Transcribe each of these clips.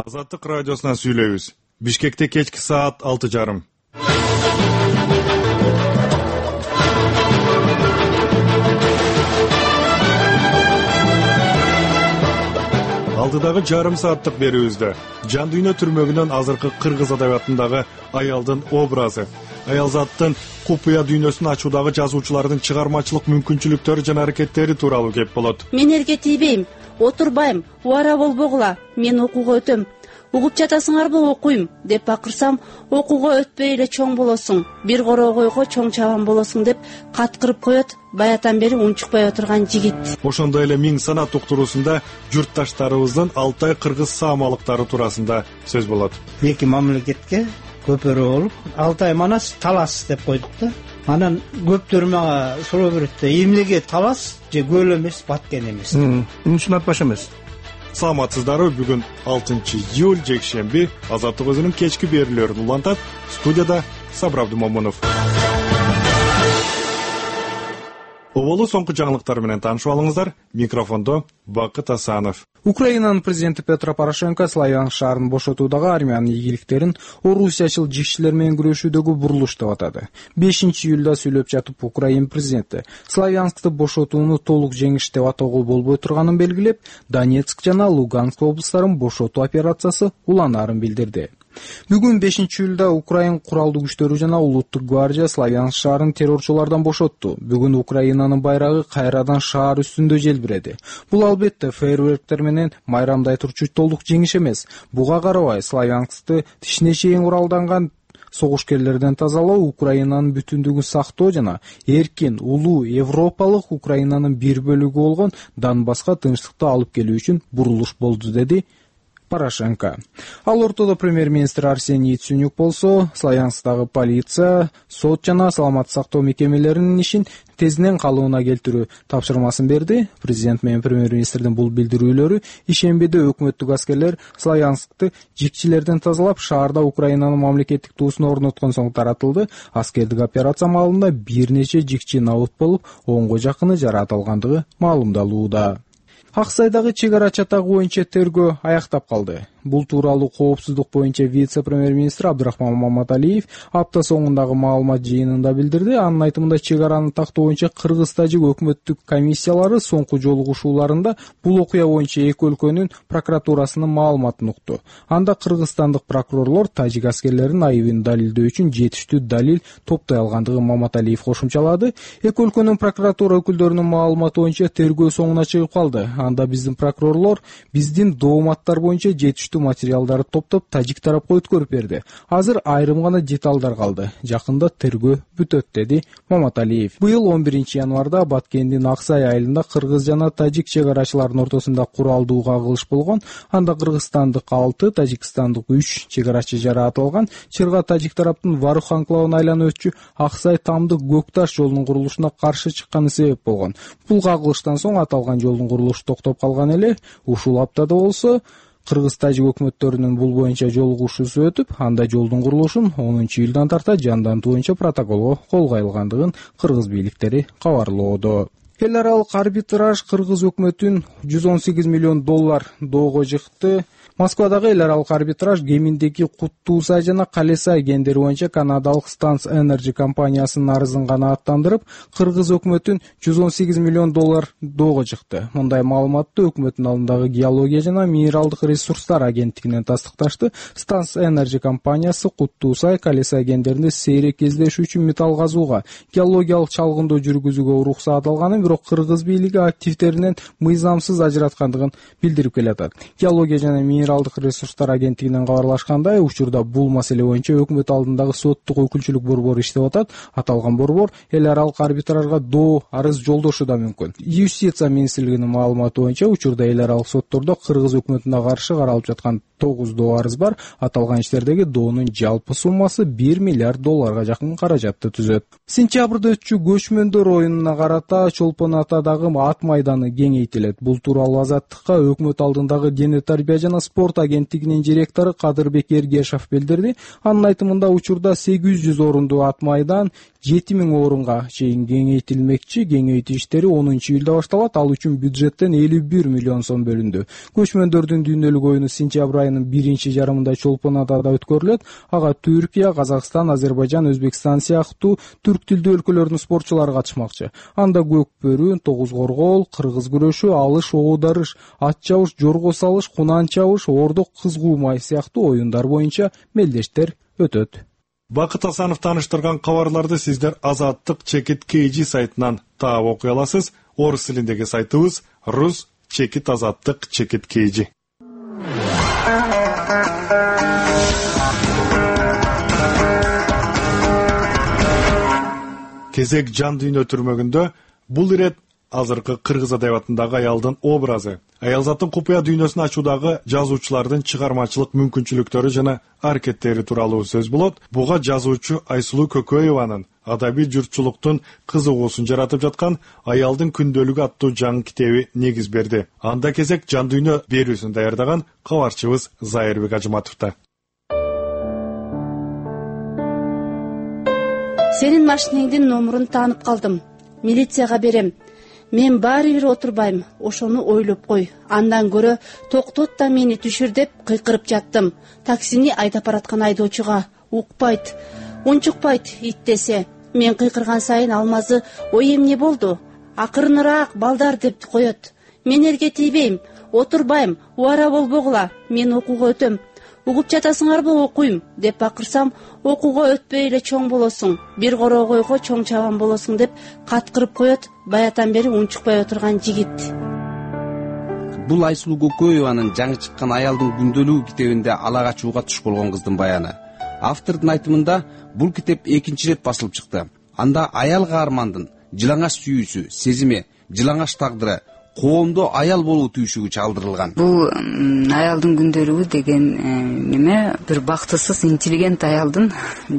Азаттык радиосунан сүйлөйбүз. Бишкекте кечки саат 6:30. Алдыдагы жарым сааттык берүүбүздө жан дүйнө түрмөгүнөн азыркы кыргыз адабиятындагы аялдын образы, аялзаттын купуя дүйнөсүн ачуудагы жазуучулардын чыгармачылык мүмкүнчүлүктөрү жана аракеттери тууралуу кеп болот. Мен эрге тийбейм, отурбайм, убара болбогула, мен окууга өтөм. Угуп жатасыңарбы, окуйм деп бакырсам, окууга өтпөй эле чоң болосуң, бир корогойго чоң чабан болосуң деп каткырып коет баятан бери унчукпай отурган жигит. Ошондой эле Миң санат уктуруусунда журтташтарыбыздын Алтай кыргыз саамалыктары туурасында сөз болот. Эки мамлекетке көпөрө болуп, Алтай Манас талас деп койдук да. Анан көптөр мага суроо берет да, эмнеге талас же көл эмес, баткен эмес? Үчүн атпаш эмес. Саламатсыздарбы, бүгүн 6 июль жекшемби, Азаттык өзүнүн кечки берүүлөрүн улантат. Студияда Сабыр Абдумомунов. Оболу соңку жаңылыктар менен таанышып алыңыздар. Микрофондо Бакыт Асанов. Украинанын президенти Петро Порошенко Славянск шаарын бошотуудагы армиянын ийгиликтерин орусиячыл жигчилер менен күрөшүүдөгү бурулуш деп атады. 5 июлда сүйлөп жатып Украин президенти Славянскты бошотууну толук жеңиш деп атоого болбой турганын белгилеп, Донецк жана Луганск облустарын бошотуу операциясы уланаарын билдирди. Бүгүн 5 июлда Украин куралдуу күчтөрү жана улуттук гвардия Славянск шаарын террорчулардан бошотту. Бүгүн Украинанын байрагы кайрадан шаар үстүндө желбиреди. Бул албетте фейерверктер менен майрамдай турчу толук жеңиш эмес. Буга карабай Славянскты тишине чейин куралданган согушкерлерден тазалоо, Украинанын бүтүндүгүн сактоо жана эркин, улуу, европалык Украинанын бир бөлүгү болгон Донбасска тынчтыкты алып келүү үчүн бурулуш болду, деди Порошенко. Ал ортодо премьер-министр Арсений Яценюк болсо, Славянскдагы полиция, сот жана саламаттык сактоо мекемелеринин ишин тезинен калыбына келтирүү тапшырмасын берди. Президент менен премьер-министрдин бул билдирүүлөрү ишембиде өкмөттүк аскерлер Славянскты жигчилерден тазалап, шаарда Украинанын мамлекеттик туусун орноткон соң таратылды. Аскердик операция маалында бир нече жигчи набыт болуп, 10го жакыны жараат алгандыгы маалымдалууда. Аксайдагы чек ара чатагы боюнча тергөө аяктап калды. Бул тууралуу коопсуздук боюнча вице-премьер-министр Абдрахман Маматалиев апта соңундагы маалымат жыйынында билдирди. Анын айтымында чек араны тактоо боюнча кыргыз-тажик өкмөттүк комиссиялары соңку жолугушууларында бул окуя боюнча эки өлкөнүн прокуратурасынын маалыматын укту. Анда кыргызстандык прокурорлор тажик аскерлеринин айыбын далилдөө үчүн жетиштүү далил топтой алгандыгын Маматалиев кошумчалады. Эки өлкөнүн прокуратура өкүлдөрүнүн маалыматы боюнча тергөө соңуна чыгып калды. Анда биздин прокурорлор биздин дооматтар боюнча жетиштүү материалдарды топтоп тажик тарапка өткөрүп берди. Азыр айрым гана деталдар калды. Жакында тергөө бүтөт, деди Маматалиев. Быйыл 11 январда Баткендин Аксай айылында кыргыз жана тажик чек арачылардын ортосунда куралдуу кагылыш болгон. Анда кыргызстандык 6, тажикстандык 3 чек арачы жараат алган. Чырга тажик тараптын Варух анклавын айланып өтчү Аксай Тамдык Көкташ жолунун курулушуна каршы чыкканы себеп болгон. Бул кагылыштан соң аталган жолдун курулушу токтоп калган эле. Ушул аптада болсо кыргыз-тажик өкмөттөрүнүн бул боюнча жолугушуусу өтүп, анда жолдун курулушун 10 июлдан тарта жандантуу боюнча протоколго кол коюлгандыгын кыргыз бийликтери кабарлоодо. Эл аралык арбитраж кыргыз өкмөтүн $118 миллион доого жыкты. Москвадагы эл аралык арбитраж кеминдеги Куттуусай жана Калесай кендери боюнча канадалык Станс Энерджи компаниясынын арызын канааттандырып, кыргыз өкмөтүн $118 миллион доого жыкты. Мындай маалыматты өкмөттүн алдындагы геология жана минералдык ресурстар агенттигинен тастыкташты. Станс Энерджи компаниясы Куттуусай, Калесай кендеринде сейрек кездешүүчү металл казууга, геологиялык чалгындоо жүргүзүүгө уруксаат алганын, бирок кыргыз бийлиги активтеринен мыйзамсыз ажыраткандыгын билдирип келатат. Геология жана минералдык ресурстар агенттигинен кабарлашкандай, учурда бул маселе боюнча өкмөт алдындагы соттук өкүлчүлүк борбору иштеп атат. Аталган борбор эл аралык арбитражга доо арыз жолдошу да мүмкүн. Юстиция министрлигинин маалыматы боюнча учурда эл аралык соттордо кыргыз өкмөтүнө каршы каралып жаткан 9 доо арыз бар. Аталган иштердеги доонун жалпы суммасы $1 миллиард жакын каражатты түзөт. Сентябрда өтчү көчмөндөр оюнуна карата Чолпон Чолпон Атадагы ат майданы кеңейтилет. Бул тууралуу Азаттыкка өкмөт алдындагы дене тарбия жана спорт агенттигинин директору Кадырбек Эргешев билдирди. Анын айтымында учурда 800 орунду ат майдан 7000 орунга чейин кеңейтилмекчи. Кеңейтүү иштери 10-июлда башталат. Ал үчүн бюджеттен 51 миллион сом бөлүндү. Көчмөндөрдүн дүйнөлүк оюну сентябрь айынын 1-жарымында Чолпон Атада өткөрүлөт. Ага Түркия, Казакстан, Азербайжан, Өзбекстан сыяктуу түрк тилдүү өлкөлөрдүн спортчулары катышмакчы. Анда көк бөрү, тогуз коргоол, кыргыз күрөшү, алыш, оодарыш, ат чабыш, жорго салыш, кунан чабыш, ордук, кыз куумай сыяктуу оюндар боюнча мелдештер өтөт. Бакыт Асанов таныштырган кабарларды сиздер Азаттык /KG сайтынан таап окуй аласыз. Орус тилиндеги сайтыбыз rus/Azattık/KG. Кезек жан дүйнө түрмөгүндө бул ирет азыркы кыргыз адабиятындагы аялдын образы, аялзаттын купуя дүйнөсүн ачуудагы жазуучулардын чыгармачылык мүмкүнчүлүктөрү жана аракеттери тууралуу сөз болот. Буга жазуучу Айсулуу Көкөеванын адабий журтчулуктун кызыгуусун жаратып жаткан Аялдын күндөлүгү аттуу жаңы китеби негиз берди. Анда кезек жан дүйнө берүүсүн даярдаган кабарчыбыз Зайырбек Ажыматовто. Сенин машинеңдин номурун таанып калдым. Милицияга берем. Мен баары бир отурбайм, ошону ойлоп кой. Андан көрө токтот да мени түшүр деп кыйкырып жаттым. Таксини айдап бараткан айдоочуга укпайт, унчукпайт ит десе. Мен кыйкырган сайын Алмазы ой эмне болду? Акырыныраак балдар деп коет. Мен элге тийбейм, отурбайм, убара болбогула. Мен окууга өтөм. Угуп жатасыңарбы, окуйм деп бакырсам, окууга өтпөй эле чоң болосуң, бир корогойго чоң чабан болосуң деп каткырып коет. Баятан бери унчукпай отурган жигит. Бул Айсулуу Көкөеванын жаңы чыккан Аялдын күндөлүгү китебинде ала качууга туш болгон кыздын баяны. Автордун айтымында бул китеп 2-чи рет басылып чыкты. Анда аял каармандын жылаңаш сүйүүсү, сезими, жылаңаш тагдыры, коомдо аял болуу түйшүгү чалдырылган. Бул Аялдын күндөлүгү деген неме бир бактысыз интеллигент аялдын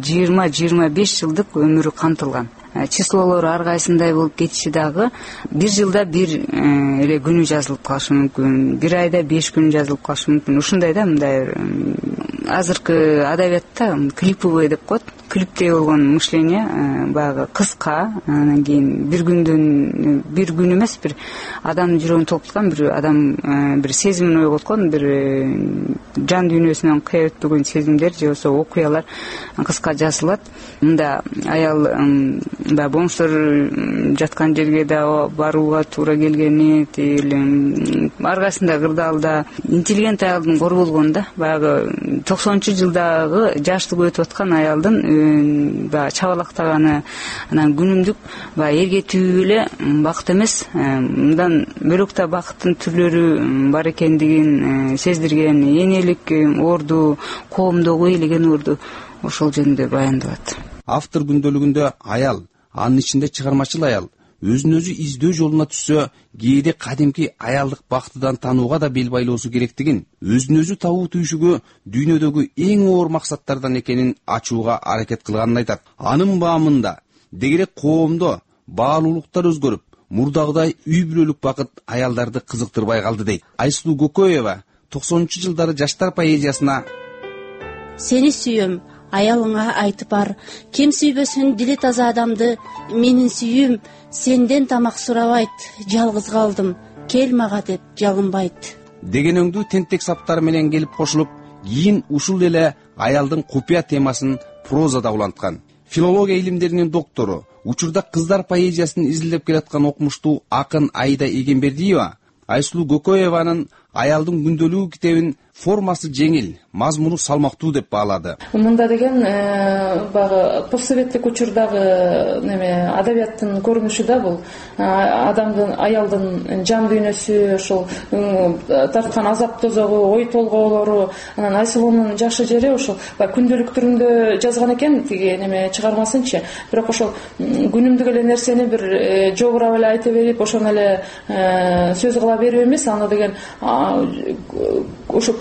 20-25 жылдык өмүрү камтылган. Числолору ар кайсындай болуп кетиши дагы бир жылда бир эле күнү жазылып калышы мүмкүн, бир айда 5 күн жазылып калышы мүмкүн. Ушундай да мындай азыркы адабиятта клиповый деп коет. Клиптей болгон мышление баягы кыска, анан кийин бир күн эмес, бир адамдын жүрөгүн толкуткан, бир адам бир сезимин ойготкон, бир жан дүйнөсүнөн кыя өтпөгөн сезимдер же болбосо окуялар кыска жазылат. Мында аял баягы бомждор жаткан жерге да барууга туура келгени, ар кайсында кырдаалда интеллигент аялдын кор болгону да, баягы 90-жылдагы жаштык өтүп аткан аялдын баягы чабалактаганы, анан күнүмдүк баягы эргетүү эле бакыт эмес, мындан бөлөк да бакыттын түрлөрү бар экендигин сездирген, энелик орду, коомдогу ээлеген орду ошол жөнүндө баяндалат. Автор күндөлүгүндө аял, анын ичинде чыгармачыл аял, өзүн өзү издөө жолуна түшсө, кээде кадимки аялдык бактыдан танууга да бел байлоосу керектигин, өзүн өзү табуу түйшүгү дүйнөдөгү эң оор максаттардан экенин ачууга аракет кылганын айтат. Анын баамында дегерек коомдо баалуулуктар өзгөрүп, мурдагыдай үй бүлөлүк бакыт аялдарды кызыктырбай калды дейт. Айсулуу Көкөева 90-жылдары жаштар поэзиясына Сени сүйөм, аялыңа айтып бар, кем сүйбөсүн дили таза адамды, менин сүйүүм сенден тамак сурабайт, жалгыз калдым, кел мага деп жалынбайт деген өңдүү тентек саптар менен келип кошулуп, кийин ушул эле аялдын купуя темасын прозада уланткан. Филология илимдеринин доктору, учурда кыздар поэзиясын изилдеп келаткан окумуштуу акын Айда Эгембердиева Айсулуу Көкөеванын Аялдын күндөлүгү китебин формасы жеңил, мазмуну салмактуу деп баалады. Мында деген баягы постсоветтик учурдагы адабияттын көрүнүшү да бул адамдын, аялдын жан дүйнөсү, ошол тарткан азап тозогу, ой толгоолору. Анан Айсулуунун жакшы жери ошол күндөлүк түрүндө жазган экен тиги чыгармасынчы. Бирок ошол күнүмдүк эле нерсени бир жогурап эле айта берип, ошону эле сөз кыла берүү эмес, аны деген ошо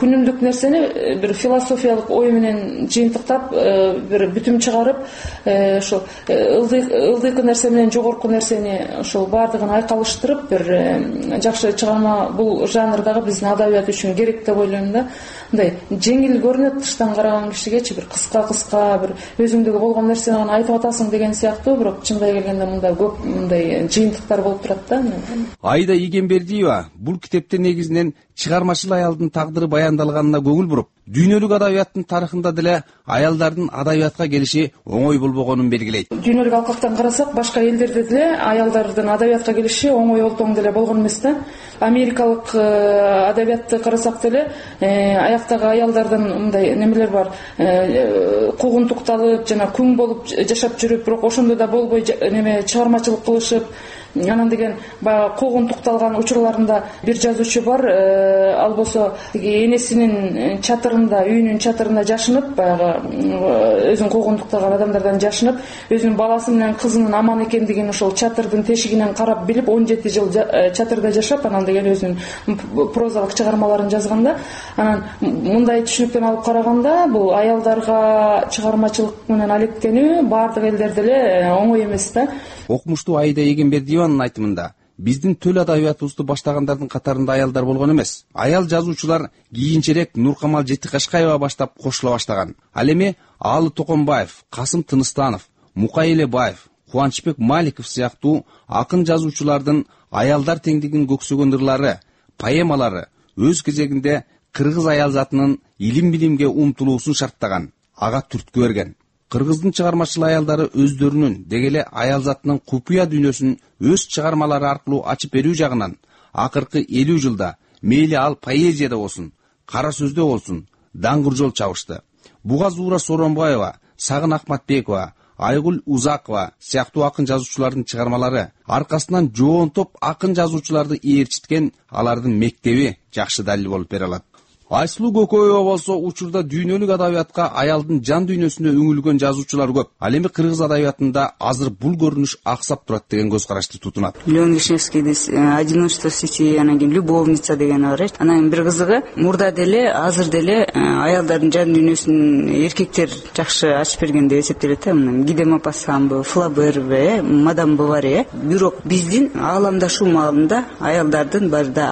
күнүмдүк нерсени бир философиялык ой менен жыйынтыктап бир бүтүм чыгарып ошо ылдыйкы нерсе менен жогорку нерсени ошол баардыгын айкалыштырып бир жакшы чыгарма бул жанрдагы биздин адабият үчүн керек деп ойлойм да. Мындай жеңил көрүнөт тыштан караган кишигечи, бир кыска бир өзүңдөгү болгон нерсени гана айтып атасың деген сыяктуу, бирок чындап келгенде мында көп мындай жыйынтыктар болуп турат да. Айда Ийгенбердиева бул китепте негизинен чыгармачыл аялдын тагдыры баяндалганына көңүл буруп, дүйнөлүк адабияттын тарыхында деле аялдардын адабиятка келиши оңой болбогонун белгилейт. Дүйнөлүк алкактан карасак, башка элдерде деле аялдардын адабиятка келиши оңой олтоң деле болгон эмес да. Америкалык адабиятты карасак деле аяктагы аялдардын мындай немелер бар, куугунтукталып жана күң болуп жашап жүрүп, бирок ошондо да болбой чыгармачылык кылышып, анан деген баягы куугунтукталган учурларында бир жазуучу бар, ал болсо энесинин чатырында, үйүнүн чатырында жашынып, баягы өзүн куугунтукталган адамдардан жашынып, өзүнүн баласы менен кызынын аман экендигин ошол чатырдын тешигинен карап билип 17 жыл чатырда жашап, анан деген өзүнүн прозалык чыгармаларын жазган да. Анан мындай түшүнүктөн алып караганда, бул аялдарга чыгармачылык менен алектенүү баардык элдерде эле оңой эмес да. Окумуштуу Айда Ийгенбердиеванын айтымында, биздин төл адабиятыбызды баштагандардын катарында аялдар болгон эмес. Аял жазуучулар кийинчерээк Нуркамал Жетикашкаева баштап кошула баштаган. Ал эми Аалы Токонбаев, Касым Тыныстанов, Мукай Элебаев, Кубанычбек Маликов сыяктуу акын жазуучулардын аялдар теңдигин көксөгөн ырлары, поэмалары өз кезегинде кыргыз аял затынын илим-билимге умтулуусун шарттаган, ага түрткү берген. Кыргыздын чыгармачыл аялдары өздөрүнүн дегеле аял затынын купуя дүйнөсүн өз чыгармалары аркылуу ачып берүү жагынан акыркы 50 жылда мейли ал поэзияда болсун, кара сөздө болсун, даңгыр жол чабышты. Буга Зуура Сооронбаева, Сагын Акматбекова, Айгүл Узакова сыяктуу акын жазуучулардын чыгармалары аркасынан жоон топ акын жазуучуларды ээрчиткен алардын мектеби жакшы далил болуп бере алат. Айсулуу Көкөева болсо учурда дүйнөлүк адабиятка аялдын жан дүйнөсүнө үңүлгөн жазуучулар көп. Ал эми кыргыз адабиятында азыр бул көрүнүш аксап турат деген көз карашты тутунат. Леон Вишневскийдин «Одиночество сети», анан кийин «Любовница» деген бар. Анан бир кызыгы, мурда деле азыр деле аялдардын жан дүйнөсүн эркектер жакшы ачып берген деп эсептелет. Гиде Мопассамбы, Флабербе, Мадам Бовари. Бирок биздин ааламдашуу маалында аялдардын барда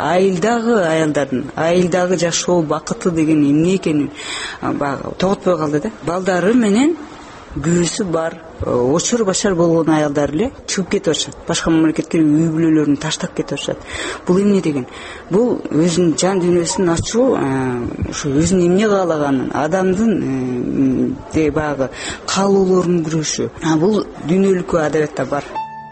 айылдагы жашоо бакыты деген эмне экенин тоготпой калды да. Балдары менен күйөөсү бар, очор башар болгон аялдар эле чыгып кетип атышат. Башка мамлекетке үй бүлөлөрүн таштап кетип атышат. Бул эмне деген? Бул өзүнүн жан дүйнөсүн ачуу, ушу өзүнүн эмне каалаганын, адамдын баягы каалоолорунун күрөшү. Бул дүйнөлүк адабиятта бар.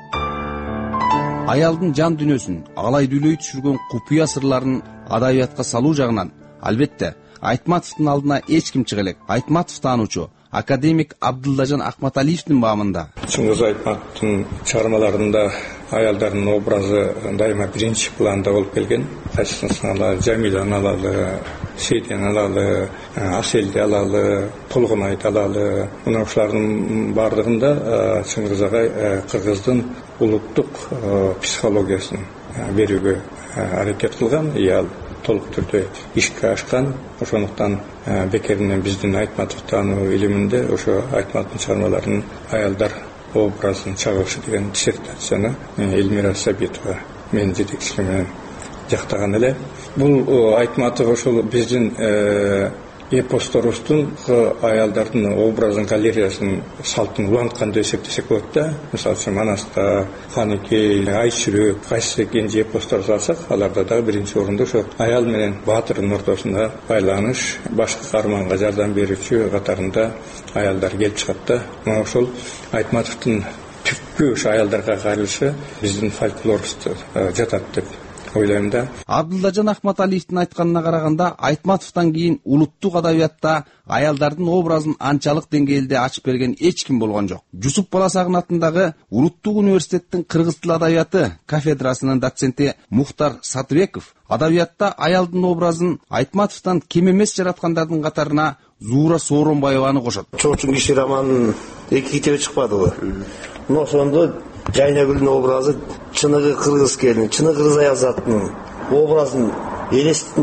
Аялдын жан дүйнөсүн алай дүлөй түшүргөн купуя сырларын адабиятка салуу жагынан албетте Айтматовдун алдына эч ким чыга элек. Айтматов таануучу академик Абдылдажан Акматалиевдин баамында. Чыңгыз Айтматовдун чыгармаларында аялдардын образы дайыма биринчи планда болуп келген. Кайсысын алалы, Жамиланы алалы, Сейдени алалы, Аселди алалы, Толгонайды алалы. Мына ушулардын баардыгында Чыңгыз агай кыргыздын улуттук психологиясын берүүгө аракет кылган. Ал толук түрдө ишке ашкан. Ошондуктан бекеринен биздин Айтматов таануу илиминде ошо Айтматовдун чыгармаларынын аялдар образын чагышы деген диссертацияны Элмира Сабитова менин жетекчилигим менен жактаган эле. Бул Айтматов ошол биздин эпосторубуздун аялдардын образын галереясын салтын уланткан деп эсептесек болот да. Мисалы үчүн Манаста, Каныкей, Айчүрөк, кайсы кенже эпостор алсак, аларда дагы биринчи орунда ошо аял менен баатырдын ортосунда байланыш, башкы каарманга жардам берүүчү катарында аялдар келип чыгат да. Мына ошол Айтматовдун түпкү ошо аялдарга кайрылышы биздин фольклорубузда жатат деп ойлойм да. Абдылдажан Акматалиевдин айтканына караганда, Айтматовдон кийин улуттук адабиятта аялдардын образын анчалык деңгээлде ачып берген эч ким болгон жок. Жусуп Баласагын атындагы Улуттук университеттин кыргыз тил адабияты кафедрасынын доценти Мухтар Сатыбеков адабиятта аялдын образын Айтматовдон кем эмес жараткандардын катарына Зуура Сооронбаеваны кошот. Чоңчун киши романынын 2 китеби чыкпадыбы? Мына ошондо Жайнагүлдүн образы чыныгы кыргыз келин, чыныгы кыргыз аял затынын образын элестин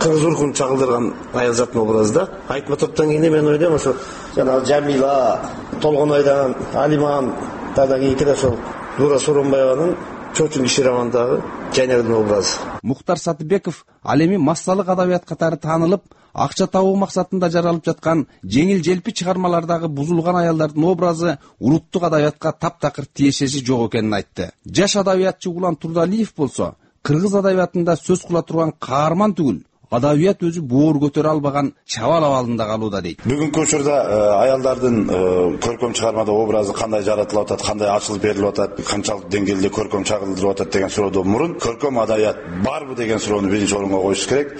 кыргыз уркун чагылдырган аялзаттын образы да. Айтма топтон кийин мен ойлойм ошо жанагы Жамила, Толгонайдан, Алимандан кийинки да ошол Нура Сооронбаеванын чоочун киши романдагы Жайнагүлдүн образы. Мухтар Сатыбеков ал эми массалык адабият катары таанылып, акча табуу максатында жаралып жаткан жеңил желпи чыгармалардагы бузулган аялдардын образы улуттук адабиятка таптакыр тиешеси жок экенин айтты. Жаш адабиятчы Улан Турдалиев болсо, кыргыз адабиятында сөз кыла турган каарман түгүл, адабият өзү боор көтөрө албаган чабал абалында калууда дейт. Бүгүнкү учурда аялдардын көркөм чыгармада образы кандай жаратылып атат, кандай ачылып берилип атат, канчалык деңгээлде көркөм чагылдырып атат деген суроодон мурун көркөм адабият барбы деген суроону биринчи орунга коюш керек.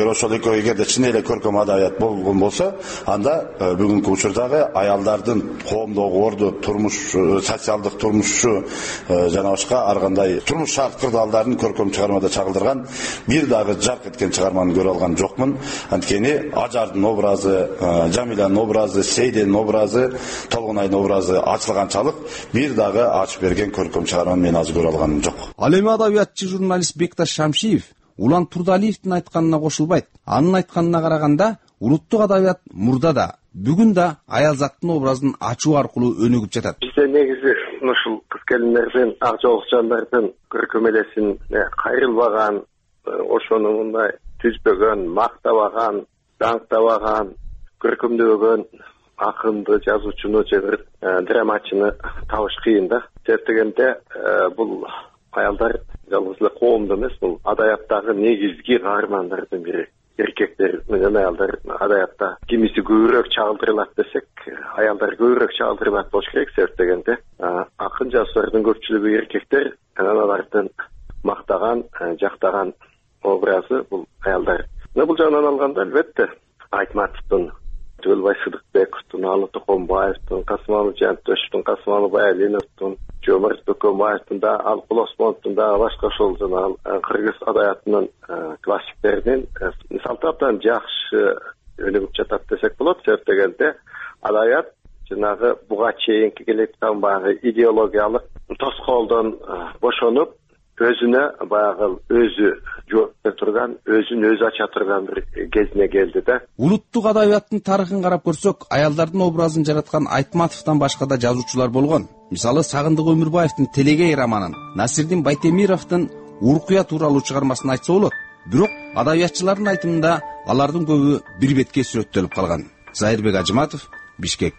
Эгерде чын эле көркөм адабият болгон болсо, анда бүгүнкү учурдагы аялдардын коомдогу орду, турмуш, социалдык турмушу жана башка ар кандай турмуш шарт кырдаалдарын көркөм чыгармада чагылдырган бир дагы жарк эткен чыгарманы көрө алган жокмун. Анткени Ажардын образы, Жамиланын образы, Сейденин образы, Толгонайдын образы ачылганчалык бир дагы ачып берген көркөм чыгарманы мен азыр көрө алганым жок. Ал эми адабиятчы журналист Бекташ Шамшиев Улан Турдалиевдин айтканына кошулбайт. Анын айтканына караганда, улуттук адабият мурда да, бүгүн да аялзаттын образын ачуу аркылуу өнүгүп жатат. Бизде негизи ушул кыз келиндердин, ак жолукчандардын көркөм элесин кайрылбаган, ошону мындай түзбөгөн, мактабаган, даңктабаган, көркөмдөбөгөн акынды, жазуучуну же бир драмачыны табыш кыйын да. Себептегенде бул аялдар жалгыз эле коомдо эмес, бул адабияттагы негизги каармандардын бири. Эркектер менен аялдар адабиятта кимиси көбүрөөк чагылдырылат десек, аялдар көбүрөөк чагылдырылат болуш керек. Себептегенде акын жазуучулардын көпчүлүгү эркектер, алардын мактаган, жактаган образы бул аялдар. Бул жагынан алганда албетте Айтматовдун, Төлөбай Сыдыкбековдун, Алы Токонбаевдин, Касымалы Жантөшевдин, Касымалы Баялиновдун, Жомарт Бөкөнбаевдин да, Алкул Осмоновдун да, башка ошол жана кыргыз адабиятынын классиктеринин мисал таптан жакшы өнүгүп жатат десек болот. Себептегенде адабият жанагы буга чейинки келеткан баягы идеологиялык тоскоолдон бошонуп, өзүнө баягы өзү жооп бере турган, өзүн өзү ача турган бир кезине келди да. Улуттук адабияттын тарыхын карап көрсөк, аялдардын образын жараткан Айтматовдон башка да жазуучулар болгон. Мисалы Сагындык Өмүрбаевдин Телегей романын, Насирдин Байтемировдун Уркуя тууралуу чыгармасын айтса болот. Бирок адабиятчылардын айтымында алардын көбү бир бетке сүрөттөлүп калган. Зайырбек Ажыматов, Бишкек.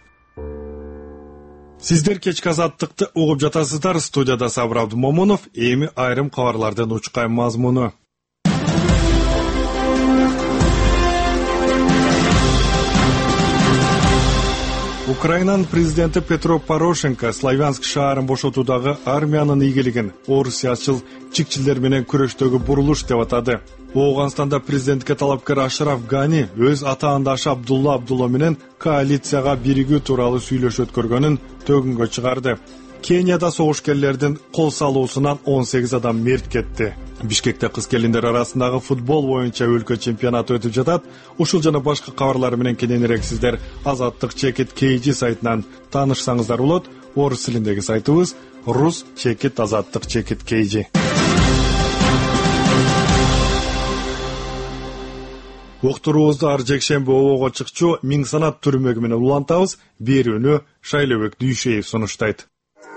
Сиздер кечки азаттыкты угуп жатасыздар. Студияда Сабыр Абдумомунов. Эми айрым кабарлардын учкай мазмуну. Украинанын президенти Петро Порошенко Славянск шаарын бошотуудагы армиянын ийгилигин орусиячыл чикчилер менен күрөштөгү бурулуш деп атады. Оуганстанда президентке талапкер Ашраф Гани өз атаандашы Абдулла Абдулла менен коалицияга биригүү тууралуу сүйлөшүү өткөргөнүн төгүнгө чыгарды. Кенияда согушкерлердин кол салуусунан 18 адам мерт кетти. Бишкекте кыз келиндер арасындагы футбол боюнча өлкө чемпионаты өтүп жатат. Ушул жана башка кабарлар менен кененирээк сиздер Азаттык Чекит KG сайтынан таанышсаңыздар болот. Орус тилиндеги сайтыбыз Rus Чекит Азаттык Чекит KG. Уктуруубузду ар жекшемби обого чыкчу Миң санат түрмөгү менен улантабыз. Берүүнү Шайлообек Дүйшеев сунуштайт.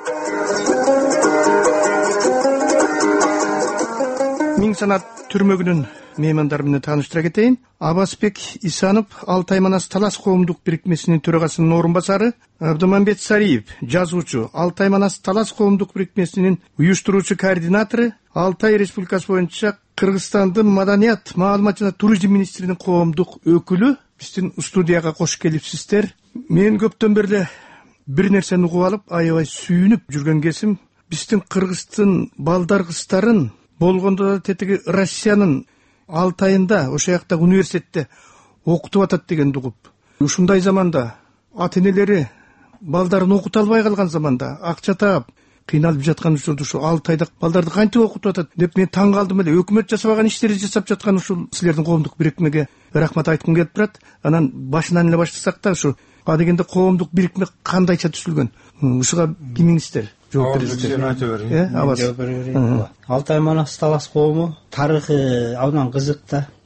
Миң санат түрмөгүнүн меймандары менен тааныштыра кетейин. Абасбек Исанов, Алтай Манас Талас коомдук бирикмесинин төрагасынын орун басары, Абдымамбет Сариев, жазуучу, Алтай Манас Талас коомдук бирикмесинин уюштуруучу координатору, Алтай Республикасы боюнча Кыргызстандын маданият, маалымат жана туризм министринин коомдук өкүлү биздин студияга кош келипсиздер. Мен көптөн бери бир нерсени угуп алып, аябай сүйүнүп жүргөн кезим, биздин Кыргыздын балдар кыздарын болгондо да тетиги Россиянын Алтайында, ошол жактагы университетте окутуп атат дегенди угуп. Ушундай заманда ата-энелери балдарын окута албай калган заманда акча таап кыйналып жаткан учурда ушу Алтайда балдарды кантип окутуп атат деп мен таң калдым эле. Өкмөт жасабаган иштерди жасап жаткан ушул силердин коомдук бирикмеге рахмат айткым келип турат. Анан башынан эле баштасак да, ушу адегенде коомдук бирикме кандайча түзүлгөн? Ушуга кимиңиздер жооп бересиздер? Алтай Манас Талас коому тарыхы абдан кызык да.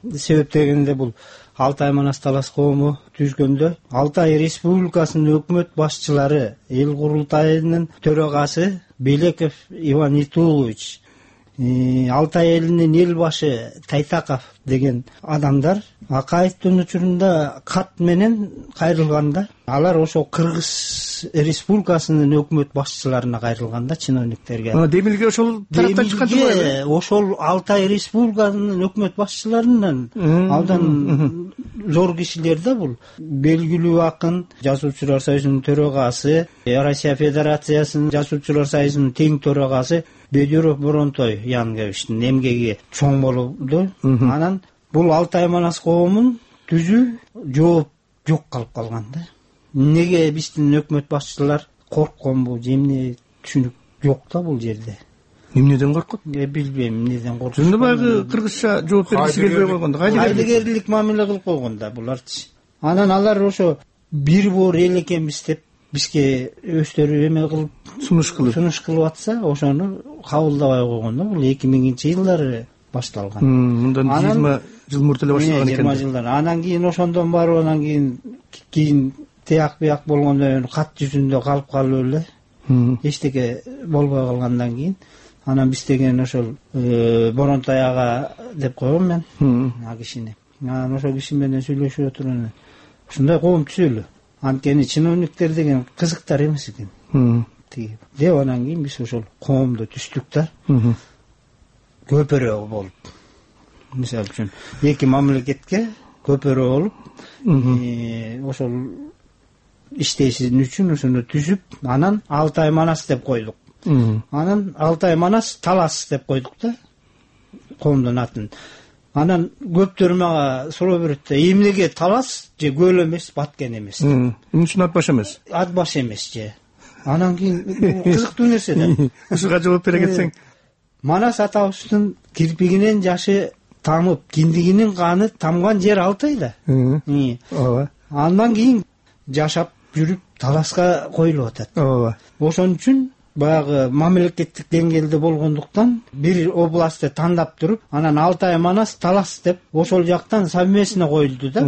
себептегенде бул Алтай Манас Талас коому түзгөндө Алтай Республикасынын өкмөт башчылары эл курултайынын төрагасы Белеков Иван Итулович, Алтай элинин эл башы Тайтаков деген адамдар Акаевдин учурунда кат менен кайрылганда, алар ошо Кыргыз Республикасынын өкмөт башчыларына кайрылганда, чиновниктерге. Демилге ошол тараптан чыккан жок. Ошол Алтай Республикасынын өкмөт башчыларынан алдан зор кишилер да бул. Белгилүү акын, Жазуучулар союзунун төрагасы, Россия Федерациясынын Жазуучулар союзунун тең төрагасы Бедюров Боронтой Янгевичтин эмгеги чоң болду. Анан бул Алтай Манас коомун түзүү жооп жок калып калган да. Неге биздин өкмөт башчылар коркконбу, эмне түшүнүк жок да бул жерде. Эмнеден коркот? Билбейм, эмнеден коркот. Жөнүндө баягы кыргызча жооп бергиси келбей койгондо, кайдыгерлик мамиле кылып койгонда буларчы. Анан алар ошо бир бор эл экенбиз деп бизге өздөрү эме кылып сунуш кылып атса, ошону кабылдабай койгон да. Бул 2000-жылдары башталган. Мындан 20 жыл мурда эле башталган экен. 20 жылдар. Анан кийин ошондон барып, анан кийин тияк бияк болгондон кат жүзүндө калып эле. Эчтеке болбой калгандан кийин анан биз деген ошол Боронтой ага деп койгом мен а кишини. Анан ошол киши менен сүйлөшүп отуруп ушундай коом түзөлү. Анткени чиновниктер деген кызыктар эмес экен. Деп анан кийин биз ошол коомду түздүк да. Көпөрө болуп. Мисалы үчүн эки мамлекетке көпөрө болуп, ошол иштешин үчүн ошону түзүп, анан Алтай Манас деп койдук. Анан Алтай Манас Талас деп койдук да, коомдун атын. Анан көптөр мага суроо берет да, эмнеге Талас же көл эмес, баткен эмес? Эмне үчүн ат баш эмес? Ат баш эмес же. Анан кийин кызыктуу нерсе да. Ушуга жооп бере кетсең. Манас атабыздын кирпигинен жашы тамып, киндигинин каны тамган жер Алтай да. Ооба. Андан кийин жашап жүрүп Таласка коюлуп атат. Ооба. Ошон үчүн баягы мамлекеттик деңгээлде болгондуктан бир областты тандап туруп, анан Алтай Манас Талас деп ошол жактан совместно коюлду да.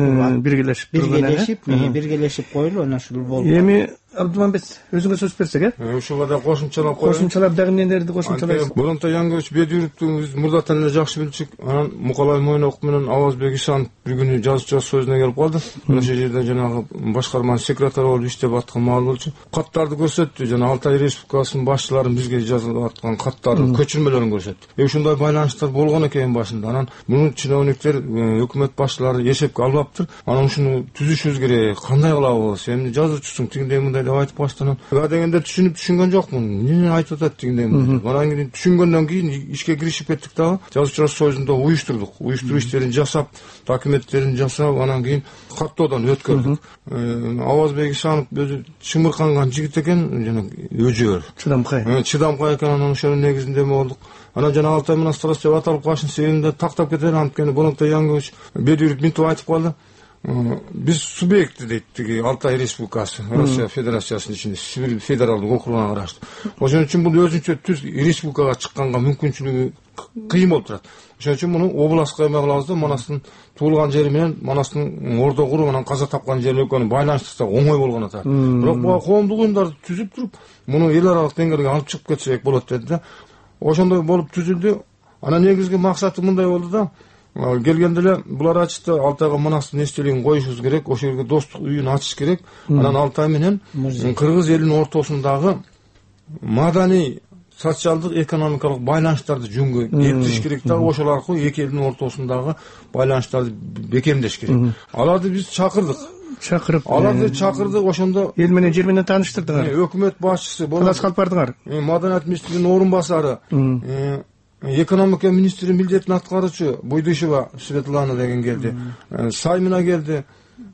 Биргелешип коюлуп, анан ушул болду. Эми Абдуманбет, өзүңө сөз берсек, Ушуга да кошумчалап коеюн. Кошумчалап дагы эмнелерди кошумчалайсыз? Боронтой Янгевич Бедюровду биз мурдатан эле жакшы билчүк. Анан Мукалай Мойноков менен Авазбек Исанов бир күнү Жазуучулар союзуна келип калды. Ошол жерде жанагы башкарманын секретары болуп иштеп аткан маал болчу. Каттарды көрсөттү, жана Алтай Республикасынын башчыларын бизге жазып аткан каттардын көчүрмөлөрүн көрсөттү. Ушундай байланыштар болгон экен башында. Анан муну чиновниктер, өкмөт башчылары эсепке албаптыр. Анан ушуну түзүшүбүз керек. Кандай кылабыз? Сен жазуучусуң, тигиндей мындай деп айтып баштан. Ага дегенде түшүнгөн жокмун. Эмне айтып атат тигиндей мындай. Анан кийин түшүнгөндөн кийин ишке киришип кеттик дагы. Жазуучулар союзунда уюштурдук. Уюштуруу иштерин жасап, документтерин жасап, анан кийин каттоодон өткөрдүк. Авазбек Исанов өзү чымырканган жигит экен, жана өжөр. Чыдамкай экен, анан ошонун негизинде эме болдук. Анан жана Алтай Манас Талас деп аталып калышын себебинде тактап кетер, анткени Боронтой Янгевич Бедюров мынтип айтып калды. Биз субъекти дейт тиги Алтай Республикасы, Россия Федерациясынын ичинде федералдык округуна караштуу. Ошон үчүн бул өзүнчө түз республикага чыкканга мүмкүнчүлүгү кыйын болуп турат. Ошон үчүн муну областка эме кылабыз да, Манастын туулган жери менен Манастын ордо куруп, анан каза тапкан жери экөөнү байланыштырсак оңой болгон атат. Бирок буга коомдук уюмдарды түзүп туруп, муну эл аралык деңгээлге алып чыгып кетсек болот деди да. Ошондой болуп түзүлдү. Анан негизги максаты мындай болду да. Келгенде эле булар ачты, Алтайга Манастын эстелигин коюшубуз керек, ошол жерге достук үйүн ачыш керек. Анан Алтай менен Кыргыз элинин ортосундагы маданий, социалдык, экономикалык байланыштарды жөнгө келтириш керек да. Ошол аркылуу эки элдин ортосундагы байланыштарды бекемдеш керек. Аларды биз чакырып, аларды чакырдык, ошондо эл менен жер менен тааныштырдыңар. Өкмөт башчысы Талас калып бардыңар. Маданият министринин орун басары, экономика министринин милдетин аткаруучу Буйдышева Светлана деген келди. Саймина келди.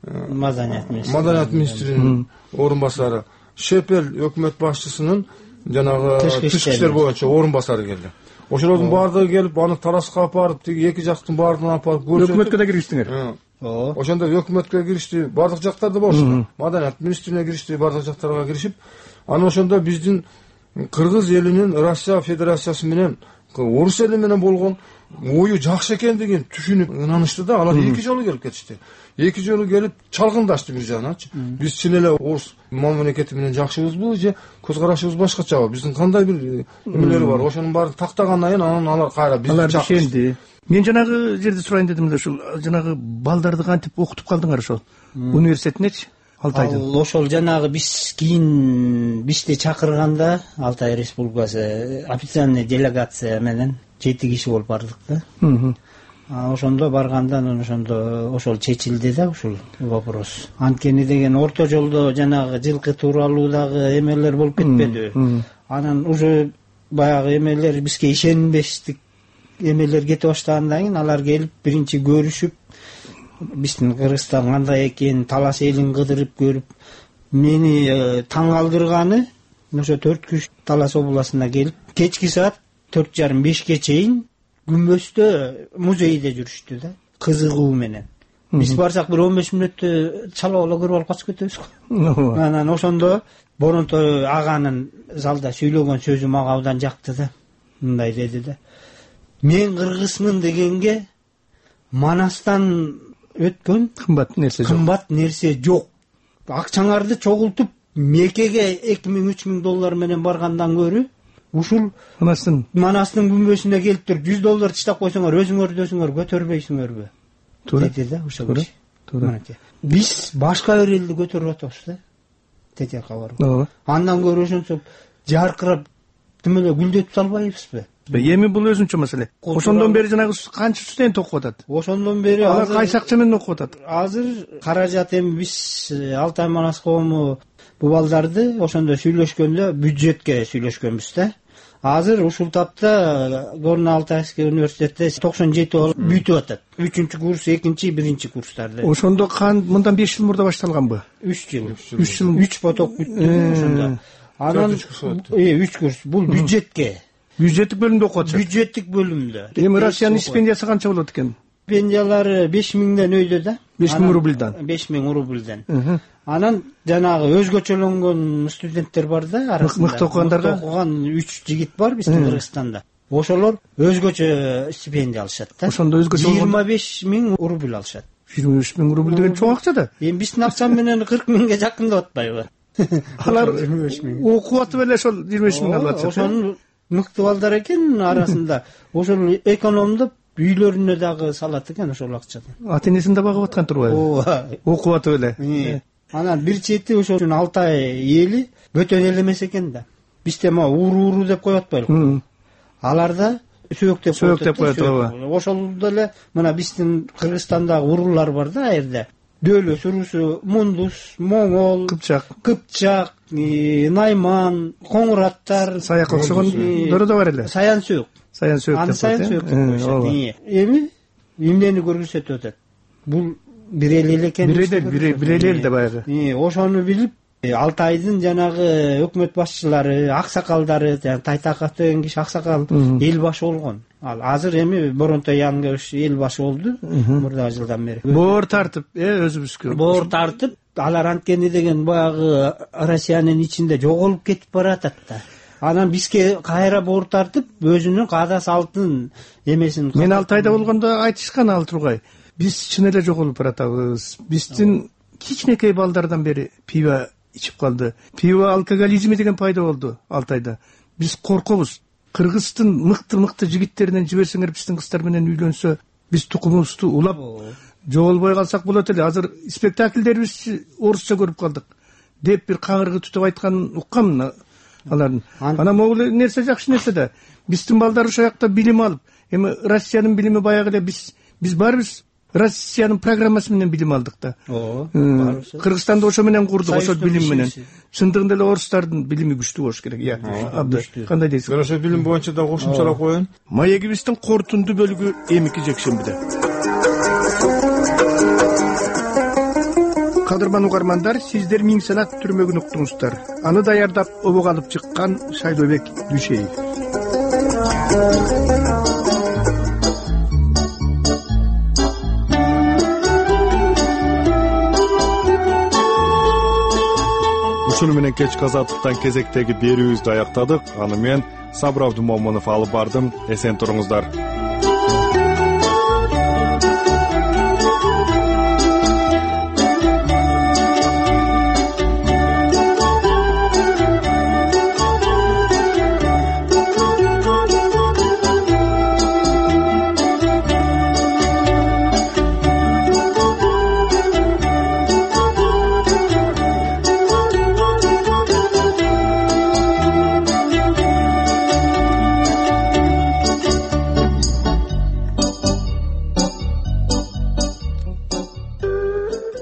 Маданият министринин орун басары. Шепел өкмөт башчысынын жанагы тышкы иштер боюнча орун басары келди. Ошолордун баардыгы келип, аны Тараска апарып, тиги эки жактын баардыгын апарып көрсөтүп. Өкмөткө да кириштиңер. Ошондо өкмөткө киришти, баардык жактарда болчу. Маданият министрине киришти, баардык жактарга киришип, анан ошондо биздин Кыргыз элинин Россия Федерациясы менен орус эли менен болгон ою жакшы экендигин түшүнүп ынанышты да. Алар 2 жолу келип кетишти. 2 жолу келип чалгындашты бир жагыначы. Биз чын эле орус мамлекети менен жакшыбызбы же көз карашыбыз башкачабы? Биздин кандай бир эмелери бар? Ошонун баарын тактагандан кийин анан алар кайра бизди чакырды. Мен жанагы жерде сурайын дедим эле, ушул жанагы балдарды кантип окутуп калдыңар ошол университетинечи? Алтайдын. Ошол жанагы биз кийин бизди чакырганда Алтай Республикасы официальный делегация менен 7 киши болуп бардык да. Ошондо баргандан ошондо ошол чечилди да ушул вопрос. Анткени деген орто жолдо жанагы жылкы тууралуу дагы эмелер болуп кетпеди. Анан уже баягы эмелер бизге ишенбештик эмелер кете баштагандан кийин алар келип биринчи көрүшүп, биздин Кыргызстан кандай экен, талас элин кыдырып көрүп, мени таң калтырганы ошо 4 күч Талас областына келип, кечки саат 4:30-5ке чейин күмбөздө музейде жүрүштү да, кызыгуу менен. Биз барсак бир 15 мүнөттө чалып алып көрүп алып качып кетебиз го. Анан ошондо боронто аганын залда сүйлөгөн сөзү мага абдан жакты да. Мындай деди да: "Мен кыргызмын дегенге Манастан өткөн кымбат нерсе жок. Акчаңарды чогултуп Меккеге 2000-3000 доллар менен баргандан көрү ушул Манастын күмбөзүнө келип туруп $100 таштап койсоңор өзүңөрдү өзүңөр көтөрбөйсүңөрбү?" Деди да ушул. Туура. Биз башка бир элди көтөрүп атабыз да. Деди кабар. Андан көрө ошончо жаркырап тимеле гүлдөтүп салбайбызбы? Эми бул өзүнчө маселе. Ошондон бери жанагы канча студент окуп атат? Ошондон бери алар кайсы акча менен окуп атат? Азыр каражат эми биз Алтай Манас коому бул балдарды ошондо сүйлөшкөндө бюджетке сүйлөшкөнбүз да. Азыр ушул тапта Горно Алтайский университетте 97 болуп бүтүп атат. 3-курс, 2-, 1-чи курстарды. Ошондо мындан 5 жыл мурда башталганбы? 3 жыл. 3 поток бүттү ошондо. Анан 3 курс. Бул бюджетке. Бюджеттик бөлүмдө окуп атат. Бюджеттик бөлүмдө. Эми Россиянын стипендиясы канча болот экен? Стипендиялары 5000ден өйдө да. 5000 рубльдан. 5000 рубльден. Анан жанагы өзгөчөлөнгөн студенттер бар да арасында. Мыкты окугандарга окуган 3 жигит бар биздин Кыргызстанда. Ошолор өзгөчө стипендия алышат да. Ошондо өзгөчө 25000 рубль алышат. 25000 рубль деген чоң акча да. Эми биздин акча менен 40000ге жакындап атпайбы? Алар окуп атып эле ошол 25000 алып атышат. Ошонун мыкты балдар экен арасында. Ошол экономдоп үйлөрүнө дагы салат экен ошол акчадан. Ата-энесин да багып аткан турбайбы? Окуп атып эле. Анан бир чети ошол Алтай эли бөтөн эл эмес экен да. Бизде ма уру деп коюп атпайлыкпы? Аларда сөөктөп коет. Ошол деле мына биздин Кыргызстандагы уруулар бар да жерде. Дөөлөс урусу, Мундус, Моңол, Кыпчак, Найман, Коңураттар, Саяк окшогондору да бар эле. Саян сөөк. Аны саян сөөк деп коюшат. Эми эмнени көрсөтүп атат? Бул бир эл экен. Бир эл да баягы. Ошону билип Алтайдын жанагы өкмөт башчылары, аксакалдары, Тайтаков деген киши аксакал эл башы болгон. Ал азыр эми Боронто Янгевич эл башы болду мурдагы жылдан бери. Боор тартып, өзүбүзгө. Боор тартып, алар анткени деген баягы Россиянын ичинде жоголуп кетип баратат да. Анан бизге кайра боор тартып, өзүнүн каада салтын эмесин. Мен Алтайда болгондо айтышкан ал тургай. Биз чын эле жоголуп баратабыз. Биздин кичинекей балдардан бери пиво ичип калды. Пиво алкоголизми деген пайда болду Алтайда. Биз коркобуз. Кыргыздын мыкты жигиттеринен жиберсеңер биздин кыздар менен үйлөнсө, биз тукумубузду улап жоголбой калсак болот эле. Азыр спектакльдерибизди орусча көрүп калдык деп бир каңыргы түтүп айтканын уккам алардын. Анан могул нерсе жакшы нерсе да. Биздин балдар ошол жакта билим алып, эми Россиянын билими баягы эле биз барбыз. Россиянын программасы менен билим алдык да. Кыргызстанды ошо менен курдук, ошол билим менен. Чындыгында эле орустардын билими күчтүү болуш керек. Кандай дейсиз? Ошол билим боюнча да кошумчалап коеюн. Маегибиздин корутунду бөлүгү эмики жекшембиде. Кадырман угармандар, сиздер Миң Санат түрмөгүн уктуңуздар. Аны даярдап обого алып чыккан Шайлообек Дүйшеев. Ушуну менен кечки азаттыктан кезектеги берүүбүздү аяктадык. Аны мен Сабыр Абдумомунов алып бардым. Эсен туруңуздар.